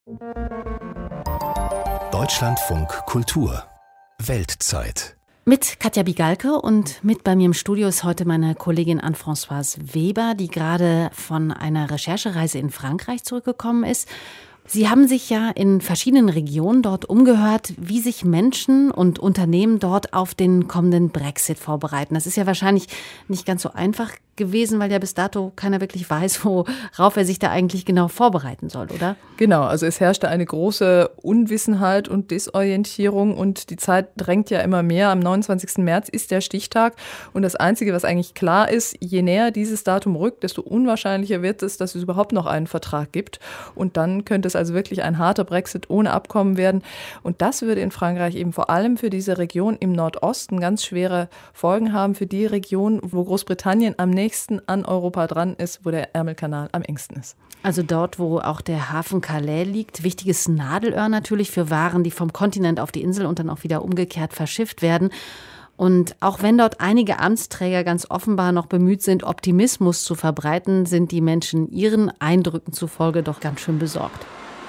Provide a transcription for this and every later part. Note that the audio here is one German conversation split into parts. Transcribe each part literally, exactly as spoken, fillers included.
Deutschlandfunk Kultur Weltzeit. Mit Katja Bigalke und mit bei mir im Studio ist heute meine Kollegin Anne-Françoise Weber, die gerade von einer Recherchereise in Frankreich zurückgekommen ist. Sie haben sich ja in verschiedenen Regionen dort umgehört, wie sich Menschen und Unternehmen dort auf den kommenden Brexit vorbereiten. Das ist ja wahrscheinlich nicht ganz so einfach gewesen, weil ja bis dato keiner wirklich weiß, worauf er sich da eigentlich genau vorbereiten soll, oder? Genau, also es herrschte eine große Unwissenheit und Desorientierung und die Zeit drängt ja immer mehr. Am neunundzwanzigsten März ist der Stichtag und das Einzige, was eigentlich klar ist, je näher dieses Datum rückt, desto unwahrscheinlicher wird es, dass es überhaupt noch einen Vertrag gibt und dann könnte es also wirklich ein harter Brexit ohne Abkommen werden und das würde in Frankreich eben vor allem für diese Region im Nordosten ganz schwere Folgen haben, für die Region, wo Großbritannien am nächsten an Europa dran ist, wo der Ärmelkanal am engsten ist. Also dort, wo auch der Hafen Calais liegt, wichtiges Nadelöhr natürlich für Waren, die vom Kontinent auf die Insel und dann auch wieder umgekehrt verschifft werden. Und auch wenn dort einige Amtsträger ganz offenbar noch bemüht sind, Optimismus zu verbreiten, sind die Menschen ihren Eindrücken zufolge doch ganz schön besorgt.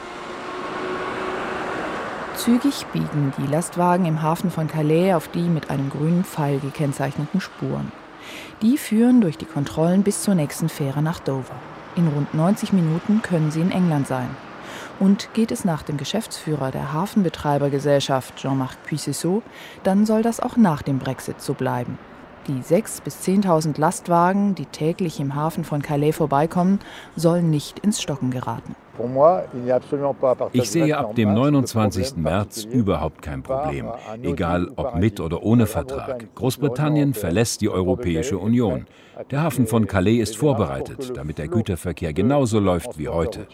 Zügig biegen die Lastwagen im Hafen von Calais auf die mit einem grünen Pfeil gekennzeichneten Spuren. Die führen durch die Kontrollen bis zur nächsten Fähre nach Dover. In rund neunzig Minuten können sie in England sein. Und geht es nach dem Geschäftsführer der Hafenbetreibergesellschaft Jean-Marc Puissesseau, dann soll das auch nach dem Brexit so bleiben. Die sechstausend bis zehntausend Lastwagen, die täglich im Hafen von Calais vorbeikommen, sollen nicht ins Stocken geraten. Ich sehe ab dem neunundzwanzigsten März überhaupt kein Problem, egal ob mit oder ohne Vertrag. Großbritannien verlässt die Europäische Union. Der Hafen von Calais ist vorbereitet, damit der Güterverkehr genauso läuft wie heute.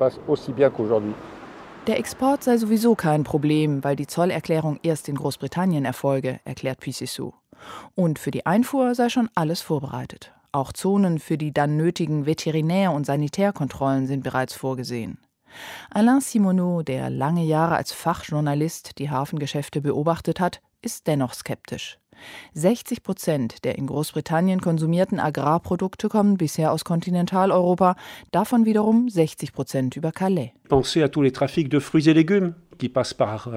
Der Export sei sowieso kein Problem, weil die Zollerklärung erst in Großbritannien erfolge, erklärt Puissesseau. Und für die Einfuhr sei schon alles vorbereitet. Auch Zonen für die dann nötigen Veterinär- und Sanitärkontrollen sind bereits vorgesehen. Alain Simoneau, der lange Jahre als Fachjournalist die Hafengeschäfte beobachtet hat, ist dennoch skeptisch. sechzig Prozent der in Großbritannien konsumierten Agrarprodukte kommen bisher aus Kontinentaleuropa, davon wiederum sechzig Prozent über Calais. Pensez à tous les trafics de fruits et légumes qui passent par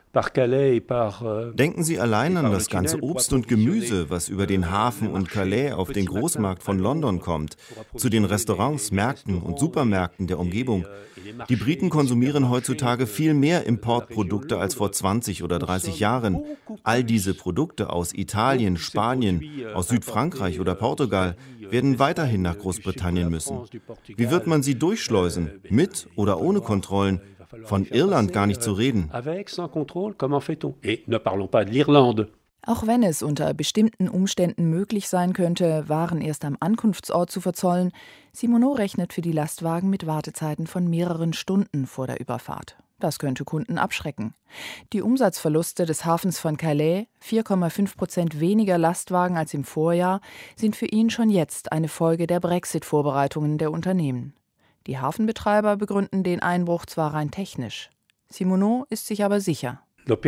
Denken Sie allein an das ganze Obst und Gemüse, was über den Hafen und Calais auf den Großmarkt von London kommt, zu den Restaurants, Märkten und Supermärkten der Umgebung. Die Briten konsumieren heutzutage viel mehr Importprodukte als vor zwanzig oder dreißig Jahren. All diese Produkte aus Italien, Spanien, aus Südfrankreich oder Portugal werden weiterhin nach Großbritannien müssen. Wie wird man sie durchschleusen, mit oder ohne Kontrollen? Von Irland gar nicht zu reden. Auch wenn es unter bestimmten Umständen möglich sein könnte, Waren erst am Ankunftsort zu verzollen, Simoneau rechnet für die Lastwagen mit Wartezeiten von mehreren Stunden vor der Überfahrt. Das könnte Kunden abschrecken. Die Umsatzverluste des Hafens von Calais, vier Komma fünf Prozent weniger Lastwagen als im Vorjahr, sind für ihn schon jetzt eine Folge der Brexit-Vorbereitungen der Unternehmen. Die Hafenbetreiber begründen den Einbruch zwar rein technisch. Simoneau ist sich aber sicher.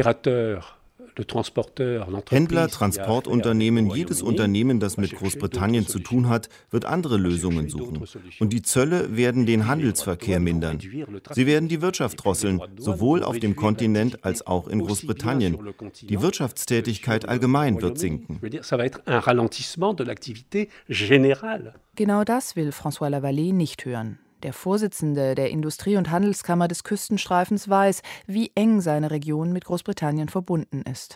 Händler, Transportunternehmen, jedes Unternehmen, das mit Großbritannien zu tun hat, wird andere Lösungen suchen. Und die Zölle werden den Handelsverkehr mindern. Sie werden die Wirtschaft drosseln, sowohl auf dem Kontinent als auch in Großbritannien. Die Wirtschaftstätigkeit allgemein wird sinken. Genau das will François Lavallée nicht hören. Der Vorsitzende der Industrie- und Handelskammer des Küstenstreifens weiß, wie eng seine Region mit Großbritannien verbunden ist.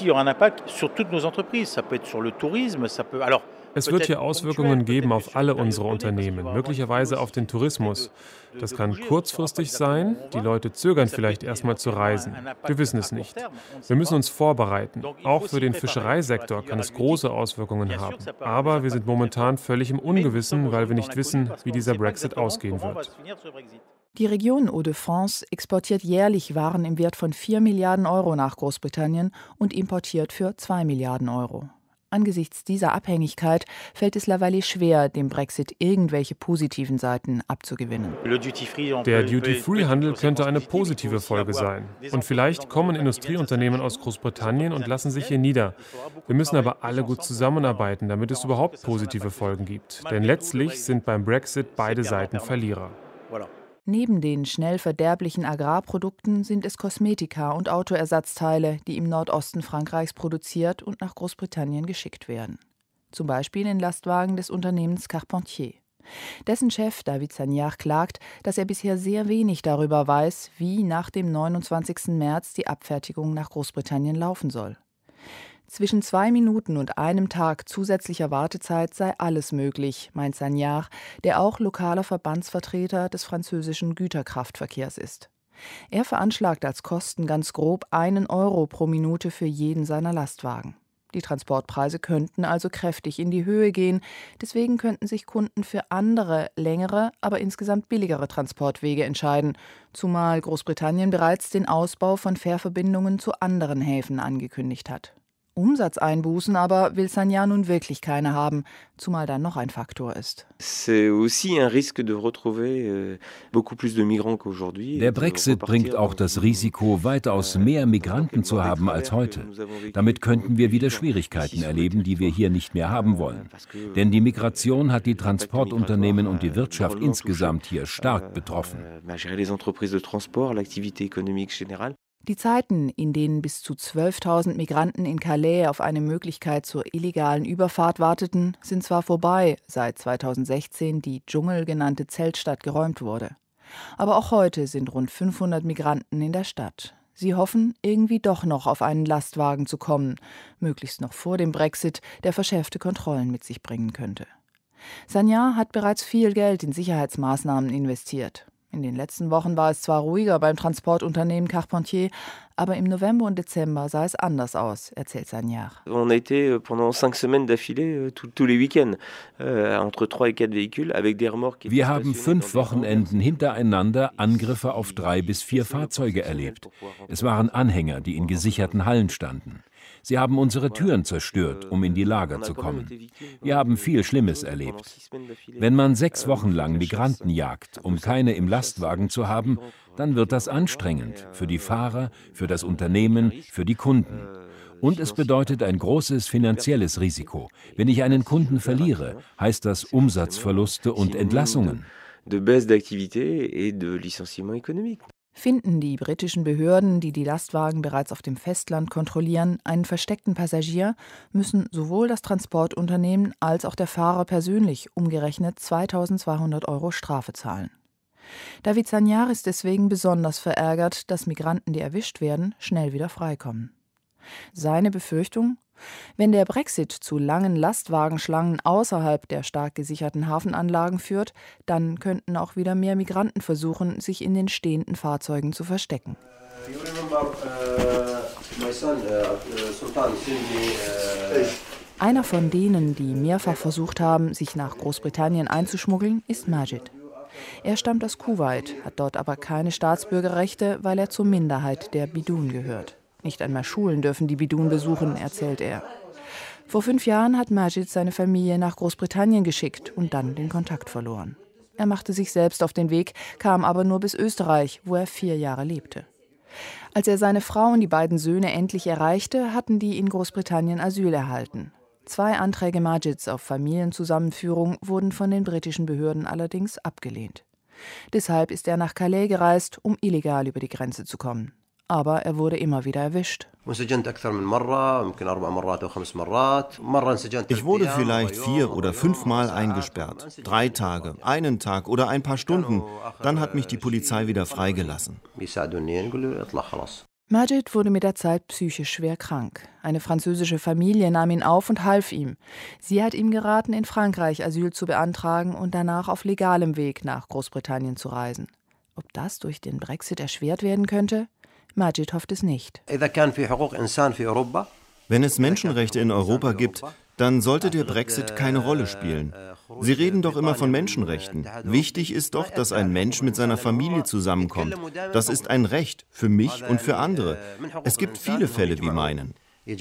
Es wird hier Auswirkungen geben auf alle unsere Unternehmen, möglicherweise auf den Tourismus. Das kann kurzfristig sein, die Leute zögern vielleicht erstmal zu reisen. Wir wissen es nicht. Wir müssen uns vorbereiten. Auch für den Fischereisektor kann es große Auswirkungen haben. Aber wir sind momentan völlig im Ungewissen, weil wir nicht wissen, wie dieser Brexit ausgehen wird. Die Region Hauts-de-France exportiert jährlich Waren im Wert von vier Milliarden Euro nach Großbritannien und importiert für zwei Milliarden Euro. Angesichts dieser Abhängigkeit fällt es Lavallée schwer, dem Brexit irgendwelche positiven Seiten abzugewinnen. Der Duty-Free-Handel könnte eine positive Folge sein. Und vielleicht kommen Industrieunternehmen aus Großbritannien und lassen sich hier nieder. Wir müssen aber alle gut zusammenarbeiten, damit es überhaupt positive Folgen gibt. Denn letztlich sind beim Brexit beide Seiten Verlierer. Neben den schnell verderblichen Agrarprodukten sind es Kosmetika und Autoersatzteile, die im Nordosten Frankreichs produziert und nach Großbritannien geschickt werden. Zum Beispiel in Lastwagen des Unternehmens Carpentier. Dessen Chef David Sagnières klagt, dass er bisher sehr wenig darüber weiß, wie nach dem neunundzwanzigsten März die Abfertigung nach Großbritannien laufen soll. Zwischen zwei Minuten und einem Tag zusätzlicher Wartezeit sei alles möglich, meint Sagnières, der auch lokaler Verbandsvertreter des französischen Güterkraftverkehrs ist. Er veranschlagt als Kosten ganz grob einen Euro pro Minute für jeden seiner Lastwagen. Die Transportpreise könnten also kräftig in die Höhe gehen, deswegen könnten sich Kunden für andere, längere, aber insgesamt billigere Transportwege entscheiden, zumal Großbritannien bereits den Ausbau von Fährverbindungen zu anderen Häfen angekündigt hat. Umsatzeinbußen aber will Sagnières nun wirklich keine haben, zumal da noch ein Faktor ist. Der Brexit bringt auch das Risiko, weitaus mehr Migranten zu haben als heute. Damit könnten wir wieder Schwierigkeiten erleben, die wir hier nicht mehr haben wollen. Denn die Migration hat die Transportunternehmen und die Wirtschaft insgesamt hier stark betroffen. Die Zeiten, in denen bis zu zwölftausend Migranten in Calais auf eine Möglichkeit zur illegalen Überfahrt warteten, sind zwar vorbei, seit zweitausendsechzehn die Dschungel genannte Zeltstadt geräumt wurde. Aber auch heute sind rund fünfhundert Migranten in der Stadt. Sie hoffen, irgendwie doch noch auf einen Lastwagen zu kommen, möglichst noch vor dem Brexit, der verschärfte Kontrollen mit sich bringen könnte. Sagnières hat bereits viel Geld in Sicherheitsmaßnahmen investiert. In den letzten Wochen war es zwar ruhiger beim Transportunternehmen Carpentier, aber im November und Dezember sah es anders aus, erzählt Sagnières. Wir haben fünf Wochenenden hintereinander Angriffe auf drei bis vier Fahrzeuge erlebt. Es waren Anhänger, die in gesicherten Hallen standen. Sie haben unsere Türen zerstört, um in die Lager zu kommen. Wir haben viel Schlimmes erlebt. Wenn man sechs Wochen lang Migranten jagt, um keine im Lastwagen zu haben, dann wird das anstrengend für die Fahrer, für das Unternehmen, für die Kunden. Und es bedeutet ein großes finanzielles Risiko. Wenn ich einen Kunden verliere, heißt das Umsatzverluste und Entlassungen. Finden die britischen Behörden, die die Lastwagen bereits auf dem Festland kontrollieren, einen versteckten Passagier, müssen sowohl das Transportunternehmen als auch der Fahrer persönlich umgerechnet zweitausendzweihundert Euro Strafe zahlen. David Sagnières ist deswegen besonders verärgert, dass Migranten, die erwischt werden, schnell wieder freikommen. Seine Befürchtung: Wenn der Brexit zu langen Lastwagenschlangen außerhalb der stark gesicherten Hafenanlagen führt, dann könnten auch wieder mehr Migranten versuchen, sich in den stehenden Fahrzeugen zu verstecken. Einer von denen, die mehrfach versucht haben, sich nach Großbritannien einzuschmuggeln, ist Majid. Er stammt aus Kuwait, hat dort aber keine Staatsbürgerrechte, weil er zur Minderheit der Bidun gehört. Nicht einmal Schulen dürfen die Bidun besuchen, erzählt er. Vor fünf Jahren hat Majid seine Familie nach Großbritannien geschickt und dann den Kontakt verloren. Er machte sich selbst auf den Weg, kam aber nur bis Österreich, wo er vier Jahre lebte. Als er seine Frau und die beiden Söhne endlich erreichte, hatten die in Großbritannien Asyl erhalten. Zwei Anträge Majids auf Familienzusammenführung wurden von den britischen Behörden allerdings abgelehnt. Deshalb ist er nach Calais gereist, um illegal über die Grenze zu kommen. Aber er wurde immer wieder erwischt. Ich wurde vielleicht vier oder fünfmal eingesperrt. Drei Tage, einen Tag oder ein paar Stunden. Dann hat mich die Polizei wieder freigelassen. Majid wurde mit der Zeit psychisch schwer krank. Eine französische Familie nahm ihn auf und half ihm. Sie hat ihm geraten, in Frankreich Asyl zu beantragen und danach auf legalem Weg nach Großbritannien zu reisen. Ob das durch den Brexit erschwert werden könnte? Majid hofft es nicht. Wenn es Menschenrechte in Europa gibt, dann sollte der Brexit keine Rolle spielen. Sie reden doch immer von Menschenrechten. Wichtig ist doch, dass ein Mensch mit seiner Familie zusammenkommt. Das ist ein Recht für mich und für andere. Es gibt viele Fälle wie meinen.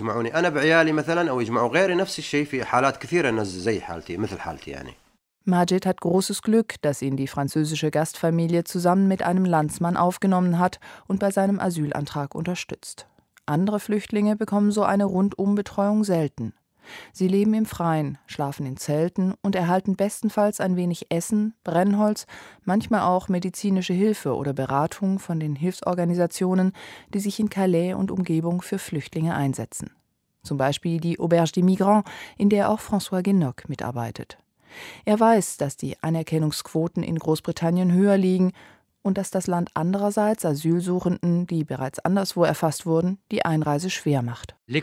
Majid hat großes Glück, dass ihn die französische Gastfamilie zusammen mit einem Landsmann aufgenommen hat und bei seinem Asylantrag unterstützt. Andere Flüchtlinge bekommen so eine Rundumbetreuung selten. Sie leben im Freien, schlafen in Zelten und erhalten bestenfalls ein wenig Essen, Brennholz, manchmal auch medizinische Hilfe oder Beratung von den Hilfsorganisationen, die sich in Calais und Umgebung für Flüchtlinge einsetzen. Zum Beispiel die Auberge des Migrants, in der auch François Guénoc mitarbeitet. Er weiß, dass die Anerkennungsquoten in Großbritannien höher liegen und dass das Land andererseits Asylsuchenden, die bereits anderswo erfasst wurden, die Einreise schwer macht. Die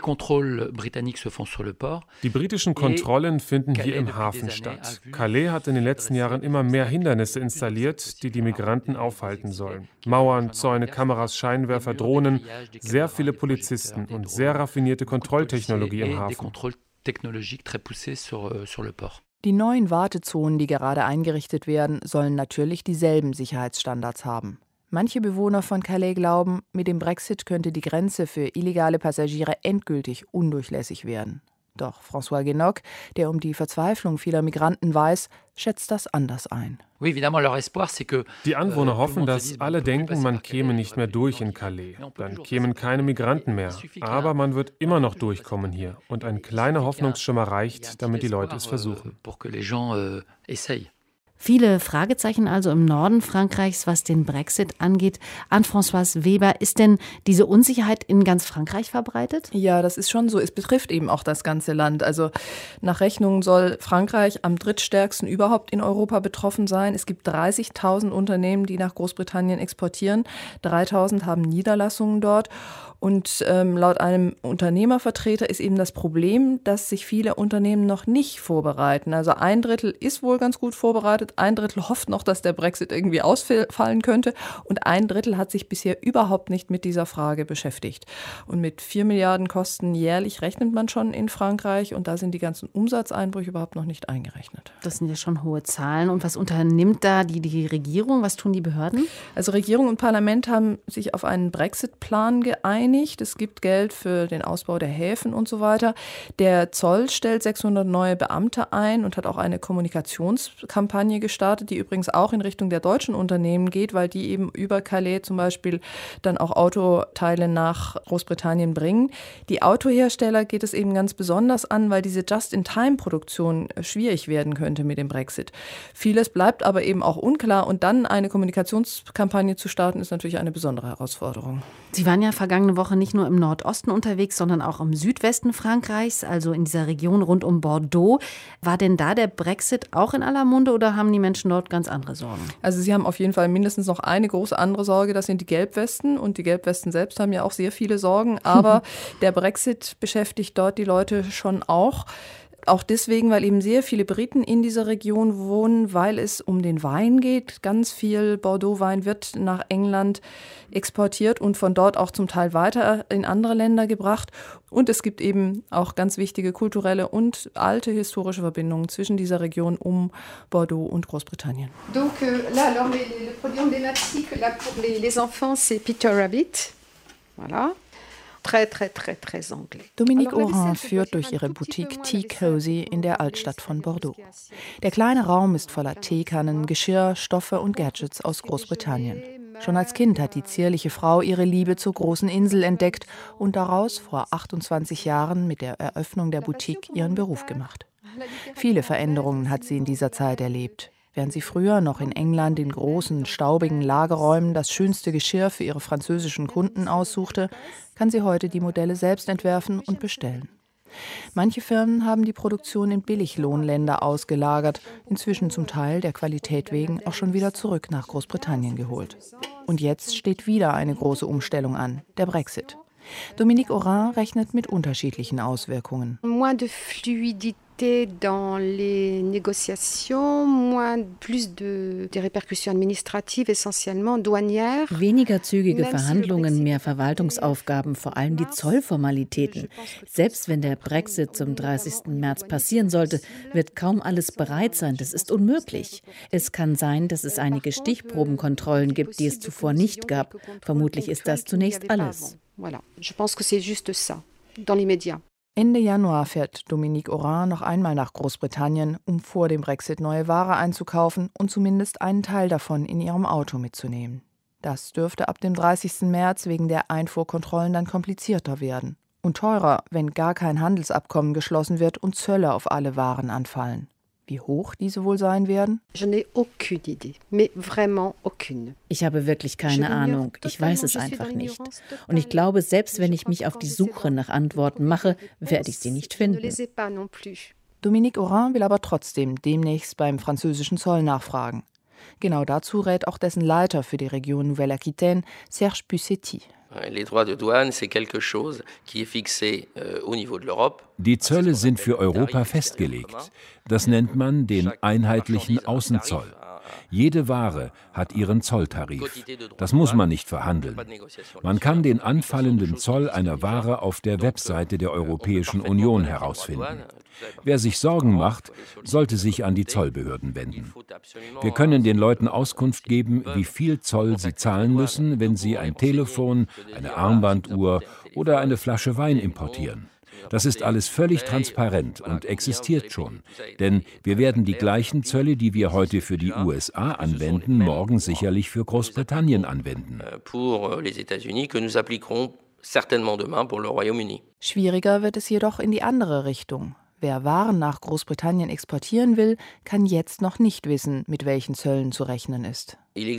britischen Kontrollen finden hier im Hafen statt. Calais hat in den letzten Jahren immer mehr Hindernisse installiert, die die Migranten aufhalten sollen. Mauern, Zäune, Kameras, Scheinwerfer, Drohnen, sehr viele Polizisten und sehr raffinierte Kontrolltechnologie im Hafen. Die neuen Wartezonen, die gerade eingerichtet werden, sollen natürlich dieselben Sicherheitsstandards haben. Manche Bewohner von Calais glauben, mit dem Brexit könnte die Grenze für illegale Passagiere endgültig undurchlässig werden. Doch François Guénoc, der um die Verzweiflung vieler Migranten weiß, schätzt das anders ein. Die Anwohner hoffen, dass alle denken, man käme nicht mehr durch in Calais. Dann kämen keine Migranten mehr. Aber man wird immer noch durchkommen hier. Und ein kleiner Hoffnungsschimmer reicht, damit die Leute es versuchen. Viele Fragezeichen also im Norden Frankreichs, was den Brexit angeht. Anne-Françoise Weber, ist denn diese Unsicherheit in ganz Frankreich verbreitet? Ja, das ist schon so. Es betrifft eben auch das ganze Land. Also nach Rechnungen soll Frankreich am drittstärksten überhaupt in Europa betroffen sein. Es gibt dreißigtausend Unternehmen, die nach Großbritannien exportieren. dreitausend haben Niederlassungen dort. Und ähm, laut einem Unternehmervertreter ist eben das Problem, dass sich viele Unternehmen noch nicht vorbereiten. Also ein Drittel ist wohl ganz gut vorbereitet, ein Drittel hofft noch, dass der Brexit irgendwie ausfallen könnte und ein Drittel hat sich bisher überhaupt nicht mit dieser Frage beschäftigt. Und mit vier Milliarden Kosten jährlich rechnet man schon in Frankreich und da sind die ganzen Umsatzeinbrüche überhaupt noch nicht eingerechnet. Das sind ja schon hohe Zahlen. Und was unternimmt da die, die Regierung? Was tun die Behörden? Also Regierung und Parlament haben sich auf einen Brexit-Plan geeinigt. Es gibt Geld für den Ausbau der Häfen und so weiter. Der Zoll stellt sechshundert neue Beamte ein und hat auch eine Kommunikationskampagne gestartet, die übrigens auch in Richtung der deutschen Unternehmen geht, weil die eben über Calais zum Beispiel dann auch Autoteile nach Großbritannien bringen. Die Autohersteller geht es eben ganz besonders an, weil diese Just-in-Time-Produktion schwierig werden könnte mit dem Brexit. Vieles bleibt aber eben auch unklar und dann eine Kommunikationskampagne zu starten, ist natürlich eine besondere Herausforderung. Sie waren ja vergangene Woche nicht nur im Nordosten unterwegs, sondern auch im Südwesten Frankreichs, also in dieser Region rund um Bordeaux. War denn da der Brexit auch in aller Munde oder haben die Menschen dort ganz andere Sorgen? Also sie haben auf jeden Fall mindestens noch eine große andere Sorge, das sind die Gelbwesten. Und die Gelbwesten selbst haben ja auch sehr viele Sorgen. Aber der Brexit beschäftigt dort die Leute schon auch. Auch deswegen, weil eben sehr viele Briten in dieser Region wohnen, weil es um den Wein geht. Ganz viel Bordeaux-Wein wird nach England exportiert und von dort auch zum Teil weiter in andere Länder gebracht. Und es gibt eben auch ganz wichtige kulturelle und alte historische Verbindungen zwischen dieser Region um Bordeaux und Großbritannien. Donc là, alors les, les produits emblématiques là pour les, les enfants, c'est Peter Rabbit. Voilà. Très, très, très, très anglais. Dominique Oran führt durch ihre Boutique Tea Cozy in der Altstadt von Bordeaux. Der kleine Raum ist voller Teekannen, Geschirr, Stoffe und Gadgets aus Großbritannien. Schon als Kind hat die zierliche Frau ihre Liebe zur großen Insel entdeckt und daraus vor achtundzwanzig Jahren mit der Eröffnung der Boutique ihren Beruf gemacht. Viele Veränderungen hat sie in dieser Zeit erlebt. Während sie früher noch in England in großen, staubigen Lagerräumen das schönste Geschirr für ihre französischen Kunden aussuchte, kann sie heute die Modelle selbst entwerfen und bestellen. Manche Firmen haben die Produktion in Billiglohnländer ausgelagert, inzwischen zum Teil der Qualität wegen auch schon wieder zurück nach Großbritannien geholt. Und jetzt steht wieder eine große Umstellung an, der Brexit. Dominique Oran rechnet mit unterschiedlichen Auswirkungen. Moins de fluidité dans les négociations, moins plus de des répercussions administratives, essentiellement douanières. Weniger zügige Verhandlungen, mehr Verwaltungsaufgaben, vor allem die Zollformalitäten. Selbst wenn der Brexit zum dreißigsten März passieren sollte, wird kaum alles bereit sein. Das ist unmöglich. Es kann sein, dass es einige Stichprobenkontrollen gibt, die es zuvor nicht gab. Vermutlich ist das zunächst alles. Voilà, je pense que c'est juste ça, dans l'immédiat. Ende Januar fährt Dominique Oran noch einmal nach Großbritannien, um vor dem Brexit neue Ware einzukaufen und zumindest einen Teil davon in ihrem Auto mitzunehmen. Das dürfte ab dem dreißigsten März wegen der Einfuhrkontrollen dann komplizierter werden. Und teurer, wenn gar kein Handelsabkommen geschlossen wird und Zölle auf alle Waren anfallen. Wie hoch diese wohl sein werden? Ich habe wirklich keine Ahnung. Ich weiß es einfach nicht. Und ich glaube, selbst wenn ich mich auf die Suche nach Antworten mache, werde ich sie nicht finden. Dominique Orin will aber trotzdem demnächst beim französischen Zoll nachfragen. Genau dazu rät auch dessen Leiter für die Region Nouvelle-Aquitaine, Serge Pussetti. Die Zölle sind für Europa festgelegt. Das nennt man den einheitlichen Außenzoll. Jede Ware hat ihren Zolltarif. Das muss man nicht verhandeln. Man kann den anfallenden Zoll einer Ware auf der Webseite der Europäischen Union herausfinden. Wer sich Sorgen macht, sollte sich an die Zollbehörden wenden. Wir können den Leuten Auskunft geben, wie viel Zoll sie zahlen müssen, wenn sie ein Telefon, eine Armbanduhr oder eine Flasche Wein importieren. Das ist alles völlig transparent und existiert schon. Denn wir werden die gleichen Zölle, die wir heute für die U S A anwenden, morgen sicherlich für Großbritannien anwenden. Schwieriger wird es jedoch in die andere Richtung. Wer Waren nach Großbritannien exportieren will, kann jetzt noch nicht wissen, mit welchen Zöllen zu rechnen ist.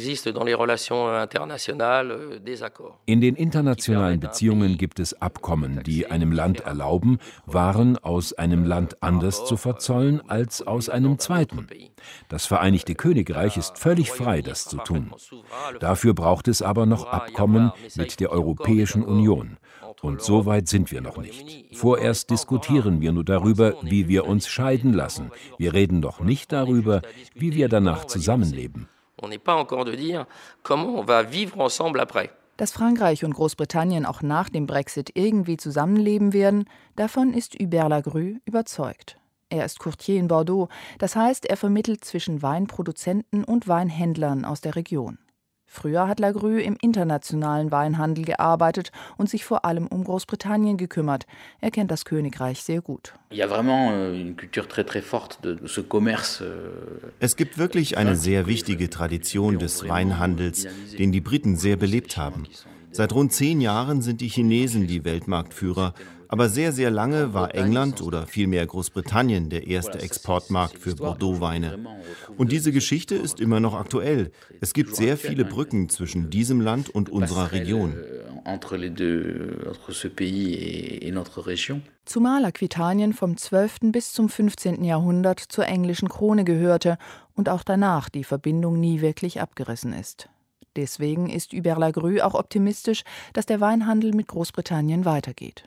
In den internationalen Beziehungen gibt es Abkommen, die einem Land erlauben, Waren aus einem Land anders zu verzollen als aus einem zweiten. Das Vereinigte Königreich ist völlig frei, das zu tun. Dafür braucht es aber noch Abkommen mit der Europäischen Union. Und so weit sind wir noch nicht. Vorerst diskutieren wir nur darüber, wie wir uns scheiden lassen. Wir reden noch nicht darüber, wie wir danach zusammenleben. Dass Frankreich und Großbritannien auch nach dem Brexit irgendwie zusammenleben werden, davon ist Hubert Lagrue überzeugt. Er ist Courtier in Bordeaux, das heißt, er vermittelt zwischen Weinproduzenten und Weinhändlern aus der Region. Früher hat Lagrue im internationalen Weinhandel gearbeitet und sich vor allem um Großbritannien gekümmert. Er kennt das Königreich sehr gut. Es gibt wirklich eine sehr wichtige Tradition des Weinhandels, den die Briten sehr belebt haben. Seit rund zehn Jahren sind die Chinesen die Weltmarktführer, aber sehr, sehr lange war England oder vielmehr Großbritannien der erste Exportmarkt für Bordeaux-Weine. Und diese Geschichte ist immer noch aktuell. Es gibt sehr viele Brücken zwischen diesem Land und unserer Region. Zumal Aquitanien vom zwölften bis zum fünfzehnten Jahrhundert zur englischen Krone gehörte und auch danach die Verbindung nie wirklich abgerissen ist. Deswegen ist Hubert Lagrue auch optimistisch, dass der Weinhandel mit Großbritannien weitergeht.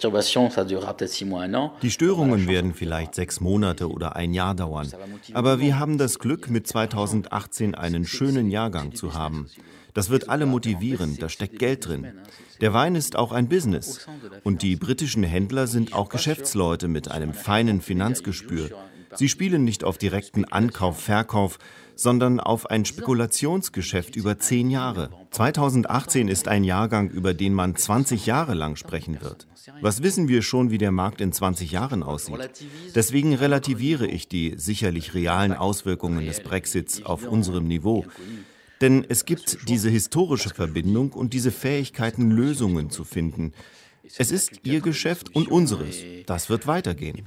Die Störungen werden vielleicht sechs Monate oder ein Jahr dauern. Aber wir haben das Glück, mit zweitausendachtzehn einen schönen Jahrgang zu haben. Das wird alle motivieren, da steckt Geld drin. Der Wein ist auch ein Business. Und die britischen Händler sind auch Geschäftsleute mit einem feinen Finanzgespür. Sie spielen nicht auf direkten Ankauf, Verkauf, sondern auf ein Spekulationsgeschäft über zehn Jahre. zweitausendachtzehn ist ein Jahrgang, über den man zwanzig Jahre lang sprechen wird. Was wissen wir schon, wie der Markt in zwanzig Jahren aussieht? Deswegen relativiere ich die sicherlich realen Auswirkungen des Brexits auf unserem Niveau. Denn es gibt diese historische Verbindung und diese Fähigkeiten, Lösungen zu finden. Es ist ihr Geschäft und unseres. Das wird weitergehen.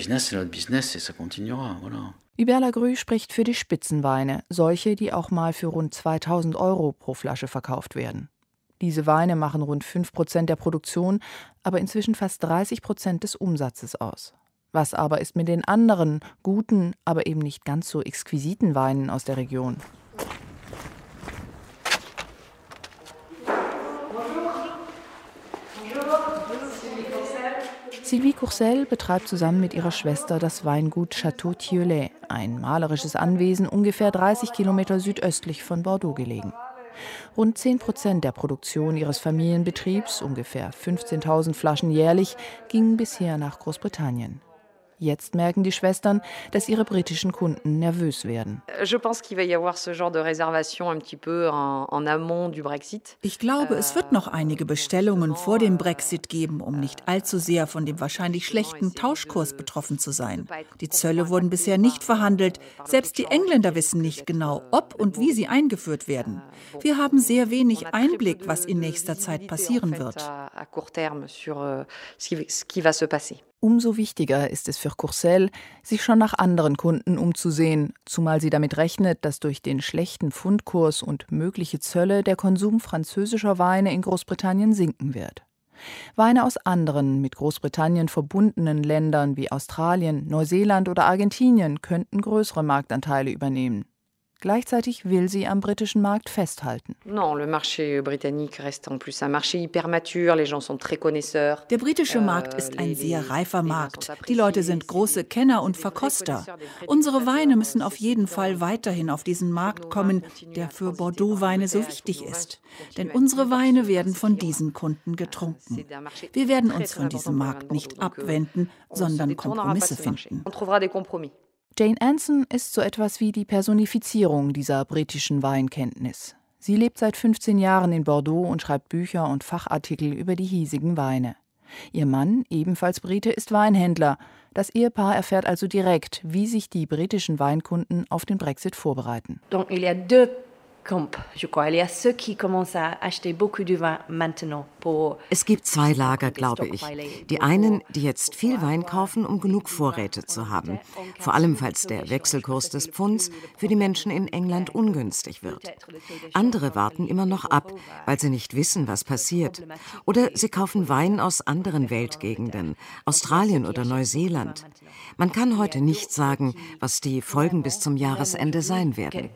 Hubert Lagrue spricht für die Spitzenweine, solche, die auch mal für rund zweitausend Euro pro Flasche verkauft werden. Diese Weine machen rund fünf Prozent der Produktion, aber inzwischen fast dreißig Prozent des Umsatzes aus. Was aber ist mit den anderen, guten, aber eben nicht ganz so exquisiten Weinen aus der Region? Sylvie Courcelles betreibt zusammen mit ihrer Schwester das Weingut Château Thieuley, ein malerisches Anwesen ungefähr dreißig Kilometer südöstlich von Bordeaux gelegen. Rund zehn Prozent der Produktion ihres Familienbetriebs, ungefähr fünfzehntausend Flaschen jährlich, gingen bisher nach Großbritannien. Jetzt merken die Schwestern, dass ihre britischen Kunden nervös werden. Ich glaube, es wird noch einige Bestellungen vor dem Brexit geben, um nicht allzu sehr von dem wahrscheinlich schlechten Tauschkurs betroffen zu sein. Die Zölle wurden bisher nicht verhandelt. Selbst die Engländer wissen nicht genau, ob und wie sie eingeführt werden. Wir haben sehr wenig Einblick, was in nächster Zeit passieren wird. Umso wichtiger ist es für Courcelles, sich schon nach anderen Kunden umzusehen, zumal sie damit rechnet, dass durch den schlechten Pfundkurs und mögliche Zölle der Konsum französischer Weine in Großbritannien sinken wird. Weine aus anderen, mit Großbritannien verbundenen Ländern wie Australien, Neuseeland oder Argentinien könnten größere Marktanteile übernehmen. Gleichzeitig will sie am britischen Markt festhalten. Der britische Markt ist ein sehr reifer Markt. Die Leute sind große Kenner und Verkoster. Unsere Weine müssen auf jeden Fall weiterhin auf diesen Markt kommen, der für Bordeaux-Weine so wichtig ist. Denn unsere Weine werden von diesen Kunden getrunken. Wir werden uns von diesem Markt nicht abwenden, sondern Kompromisse finden. Jane Anson ist so etwas wie die Personifizierung dieser britischen Weinkenntnis. Sie lebt seit fünfzehn Jahren in Bordeaux und schreibt Bücher und Fachartikel über die hiesigen Weine. Ihr Mann, ebenfalls Brite, ist Weinhändler. Das Ehepaar erfährt also direkt, wie sich die britischen Weinkunden auf den Brexit vorbereiten. Donc, il y a deux Es gibt zwei Lager, glaube ich. Die einen, die jetzt viel Wein kaufen, um genug Vorräte zu haben. Vor allem, falls der Wechselkurs des Pfunds für die Menschen in England ungünstig wird. Andere warten immer noch ab, weil sie nicht wissen, was passiert. Oder sie kaufen Wein aus anderen Weltgegenden, Australien oder Neuseeland. Man kann heute nicht sagen, was die Folgen bis zum Jahresende sein werden.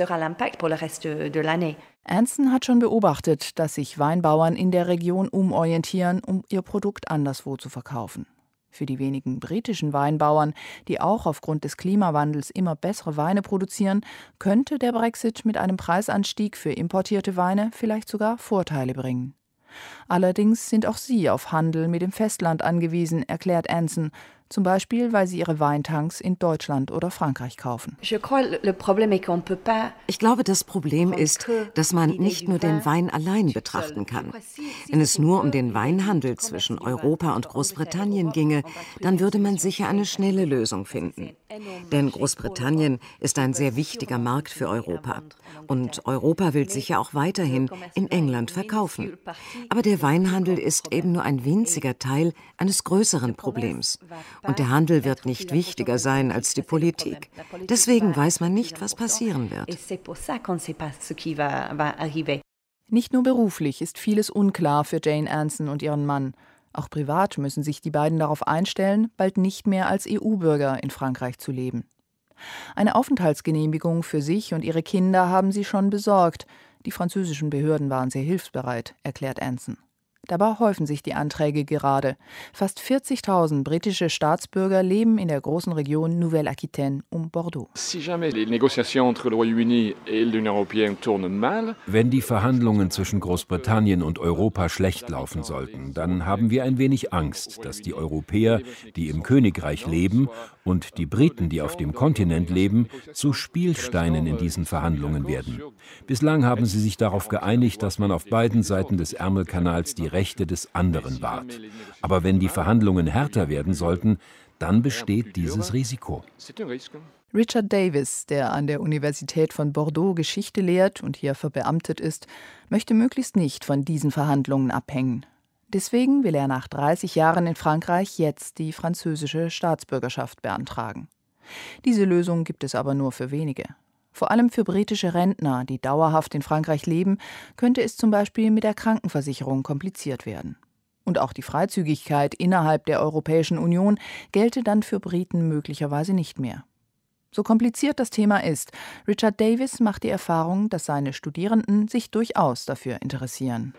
Anson hat schon beobachtet, dass sich Weinbauern in der Region umorientieren, um ihr Produkt anderswo zu verkaufen. Für die wenigen britischen Weinbauern, die auch aufgrund des Klimawandels immer bessere Weine produzieren, könnte der Brexit mit einem Preisanstieg für importierte Weine vielleicht sogar Vorteile bringen. Allerdings sind auch sie auf Handel mit dem Festland angewiesen, erklärt Anson, zum Beispiel, weil sie ihre Weintanks in Deutschland oder Frankreich kaufen. Ich glaube, das Problem ist, dass man nicht nur den Wein allein betrachten kann. Wenn es nur um den Weinhandel zwischen Europa und Großbritannien ginge, dann würde man sicher eine schnelle Lösung finden. Denn Großbritannien ist ein sehr wichtiger Markt für Europa. Und Europa will sicher auch weiterhin in England verkaufen. Aber der Weinhandel ist eben nur ein winziger Teil eines größeren Problems. Und der Handel wird nicht wichtiger sein als die Politik. Deswegen weiß man nicht, was passieren wird. Nicht nur beruflich ist vieles unklar für Jane Anson und ihren Mann. Auch privat müssen sich die beiden darauf einstellen, bald nicht mehr als E U-Bürger in Frankreich zu leben. Eine Aufenthaltsgenehmigung für sich und ihre Kinder haben sie schon besorgt. Die französischen Behörden waren sehr hilfsbereit, erklärt Anson. Dabei häufen sich die Anträge gerade. Fast vierzigtausend britische Staatsbürger leben in der großen Region Nouvelle-Aquitaine um Bordeaux. Wenn die Verhandlungen zwischen Großbritannien und Europa schlecht laufen sollten, dann haben wir ein wenig Angst, dass die Europäer, die im Königreich leben, und die Briten, die auf dem Kontinent leben, zu Spielsteinen in diesen Verhandlungen werden. Bislang haben sie sich darauf geeinigt, dass man auf beiden Seiten des Ärmelkanals die Rechte des anderen wahrt. Aber wenn die Verhandlungen härter werden sollten, dann besteht dieses Risiko. Richard Davis, der an der Universität von Bordeaux Geschichte lehrt und hier verbeamtet ist, möchte möglichst nicht von diesen Verhandlungen abhängen. Deswegen will er nach dreißig Jahren in Frankreich jetzt die französische Staatsbürgerschaft beantragen. Diese Lösung gibt es aber nur für wenige. Vor allem für britische Rentner, die dauerhaft in Frankreich leben, könnte es zum Beispiel mit der Krankenversicherung kompliziert werden. Und auch die Freizügigkeit innerhalb der Europäischen Union gelte dann für Briten möglicherweise nicht mehr. So kompliziert das Thema ist, Richard Davis macht die Erfahrung, dass seine Studierenden sich durchaus dafür interessieren.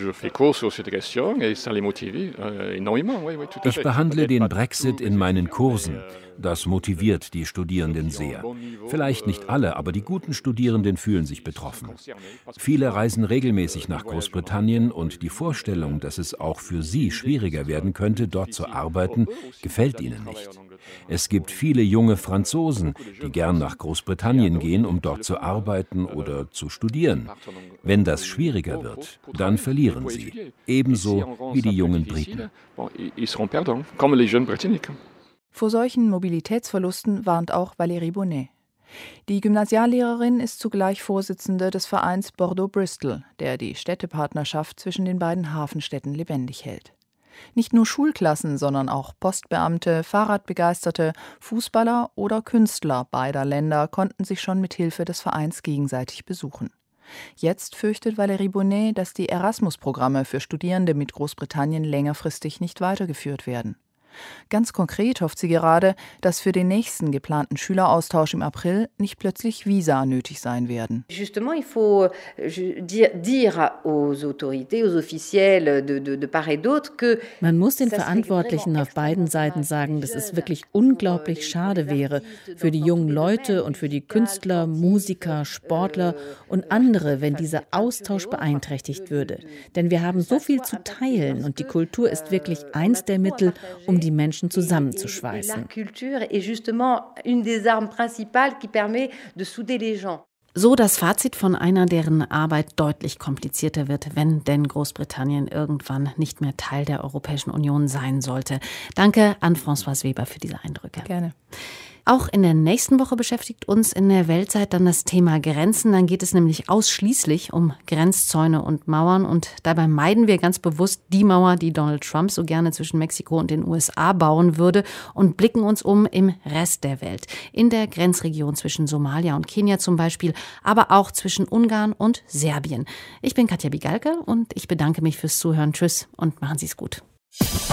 Ich behandle den Brexit in meinen Kursen. Das motiviert die Studierenden sehr. Vielleicht nicht alle, aber die guten Studierenden fühlen sich betroffen. Viele reisen regelmäßig nach Großbritannien und die Vorstellung, dass es auch für sie schwieriger werden könnte, dort zu arbeiten, gefällt ihnen nicht. Es gibt viele junge Franzosen, die gern nach Großbritannien gehen, um dort zu arbeiten oder zu studieren. Wenn das schwieriger wird, dann verlieren sie, ebenso wie die jungen Briten. Vor solchen Mobilitätsverlusten warnt auch Valérie Bonnet. Die Gymnasiallehrerin ist zugleich Vorsitzende des Vereins Bordeaux-Bristol, der die Städtepartnerschaft zwischen den beiden Hafenstädten lebendig hält. Nicht nur Schulklassen, sondern auch Postbeamte, Fahrradbegeisterte, Fußballer oder Künstler beider Länder konnten sich schon mit Hilfe des Vereins gegenseitig besuchen. Jetzt fürchtet Valérie Bonnet, dass die Erasmus-Programme für Studierende mit Großbritannien längerfristig nicht weitergeführt werden. Ganz konkret hofft sie gerade, dass für den nächsten geplanten Schüleraustausch im April nicht plötzlich Visa nötig sein werden. Man muss den Verantwortlichen auf beiden Seiten sagen, dass es wirklich unglaublich schade wäre für die jungen Leute und für die Künstler, Musiker, Sportler und andere, wenn dieser Austausch beeinträchtigt würde. Denn wir haben so viel zu teilen und die Kultur ist wirklich eins der Mittel, um die Menschen zusammenzuschweißen. So das Fazit von einer, deren Arbeit deutlich komplizierter wird, wenn denn Großbritannien irgendwann nicht mehr Teil der Europäischen Union sein sollte. Danke an Françoise Weber für diese Eindrücke. Gerne. Auch in der nächsten Woche beschäftigt uns in der Weltzeit dann das Thema Grenzen. Dann geht es nämlich ausschließlich um Grenzzäune und Mauern. Und dabei meiden wir ganz bewusst die Mauer, die Donald Trump so gerne zwischen Mexiko und den U S A bauen würde, und blicken uns um im Rest der Welt. In der Grenzregion zwischen Somalia und Kenia zum Beispiel, aber auch zwischen Ungarn und Serbien. Ich bin Katja Bigalke und ich bedanke mich fürs Zuhören. Tschüss und machen Sie es gut.